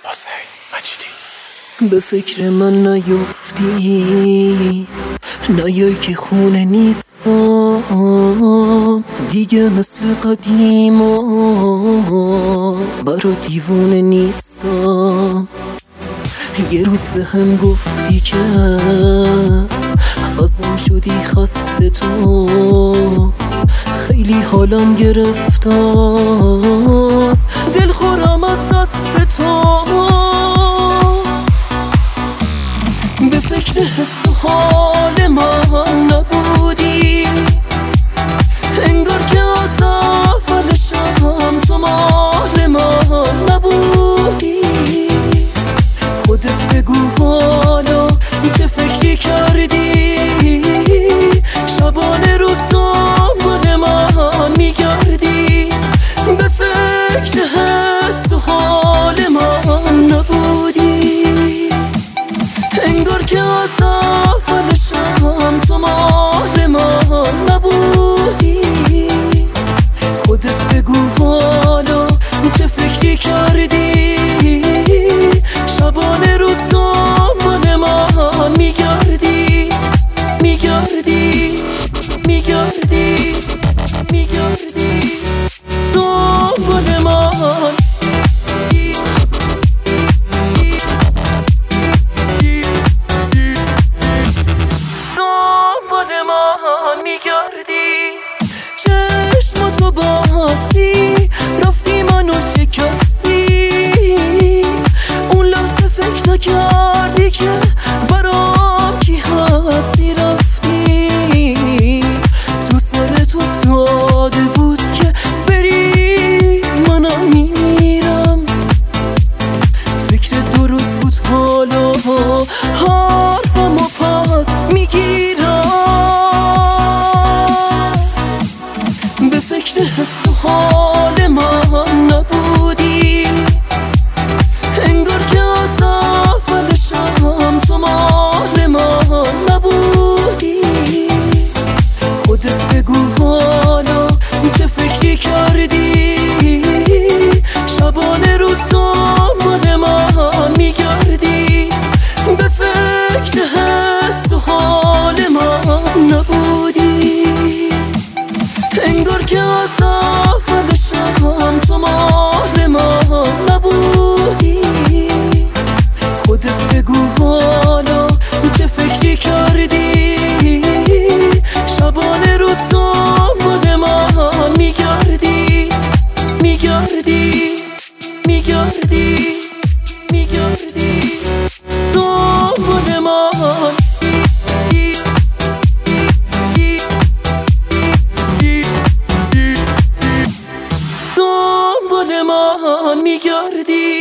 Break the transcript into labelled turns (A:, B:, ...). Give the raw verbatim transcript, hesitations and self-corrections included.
A: حسین مجیدی.
B: به فکر من نیفتی، نیای که خونه نیستم دیگه، مثل قدیما برا دیوونه نیستم. یه روز به هم گفتی که ازم شدی خسته، تو خیلی حالم گرفتاست، دل خورم از دست تو. به فکر حس و حال من نبودی، انگار که از اول شب تو مال من نبودی. خودت بگو حالا چه فکری کردی، شبانه روز دنبال من میگردی. به فکر حس و حال من نبودی، انگار که از اول شب تو مال من نبودی. خودت بگو حالا چه فکری کردی، شبانه روز دنبال من میگردی میگردی میگردی میگردی دنبال من. دنبال من میگردی، چشماتو باستی رفتی منو شکستی. اون لحظه فکر نکردی که برام کی هستی، رفتی تو سرت افتاده بود که بری منم میمیرم. فکر دو روز بود حالا حرفم و پس میگیرم. به فکر حس و حال من نبودی، انگار که از اول شب تو مال من نبودی. خودت بگو حالا چه فکری کردی، شبانه روز دنبال من میگردی. به فکر حس و حال من نبودی، انگار که از اول شب تو مال من نبودی. خودت بگو حالا چه فکری کردی، شبانه روز دنبال من میگردی میگردی میگردی میگردی دنبال من. دنبال من میگردی.